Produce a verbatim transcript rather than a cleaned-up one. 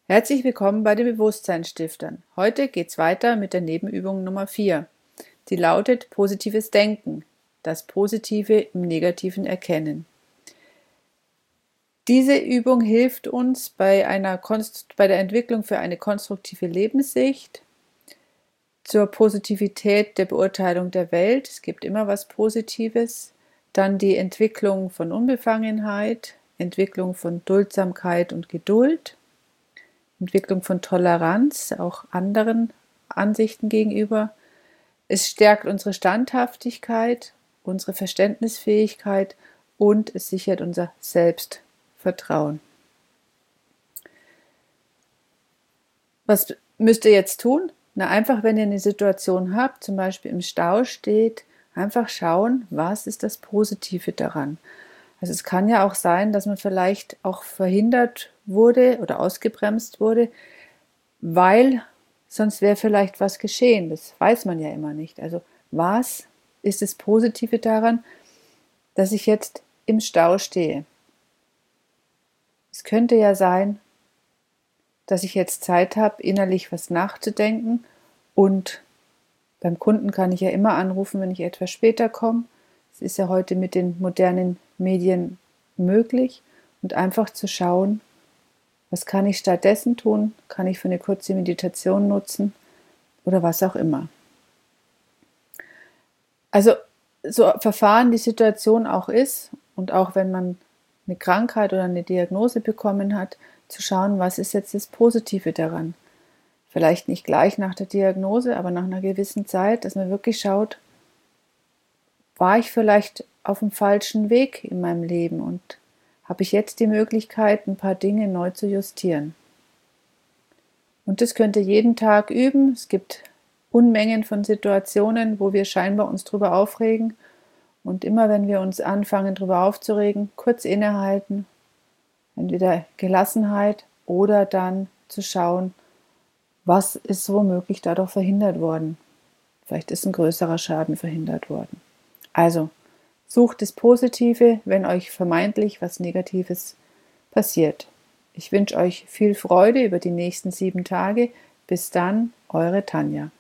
Herzlich willkommen bei den Bewusstseinsstiftern. Heute geht's weiter mit der Nebenübung Nummer vier. Die lautet positives Denken, das Positive im Negativen erkennen. Diese Übung hilft uns bei, einer Konst- bei der Entwicklung für eine konstruktive Lebenssicht, zur Positivität der Beurteilung der Welt. Es gibt immer was Positives. Dann die Entwicklung von Unbefangenheit, Entwicklung von Duldsamkeit und Geduld. Entwicklung von Toleranz, auch anderen Ansichten gegenüber. Es stärkt unsere Standhaftigkeit, unsere Verständnisfähigkeit und es sichert unser Selbstvertrauen. Was müsst ihr jetzt tun? Na, einfach, wenn ihr eine Situation habt, zum Beispiel im Stau steht, einfach schauen, was ist das Positive daran? Also es kann ja auch sein, dass man vielleicht auch verhindert wurde oder ausgebremst wurde, weil sonst wäre vielleicht was geschehen. Das weiß man ja immer nicht. Also was ist das Positive daran, dass ich jetzt im Stau stehe? Es könnte ja sein, dass ich jetzt Zeit habe, innerlich was nachzudenken, und beim Kunden kann ich ja immer anrufen, wenn ich etwas später komme. Das ist ja heute mit den modernen Medien möglich, und einfach zu schauen, was kann ich stattdessen tun? Kann ich für eine kurze Meditation nutzen oder was auch immer. Also so verfahren die Situation auch ist, und auch wenn man eine Krankheit oder eine Diagnose bekommen hat, zu schauen, was ist jetzt das Positive daran. Vielleicht nicht gleich nach der Diagnose, aber nach einer gewissen Zeit, dass man wirklich schaut, war ich vielleicht auf dem falschen Weg in meinem Leben und habe ich jetzt die Möglichkeit, ein paar Dinge neu zu justieren. Und das könnt ihr jeden Tag üben. Es gibt Unmengen von Situationen, wo wir scheinbar uns drüber aufregen. Und immer wenn wir uns anfangen, drüber aufzuregen, kurz innehalten, entweder Gelassenheit oder dann zu schauen, was ist womöglich dadurch verhindert worden. Vielleicht ist ein größerer Schaden verhindert worden. Also, sucht das Positive, wenn euch vermeintlich was Negatives passiert. Ich wünsche euch viel Freude über die nächsten sieben Tage. Bis dann, eure Tanja.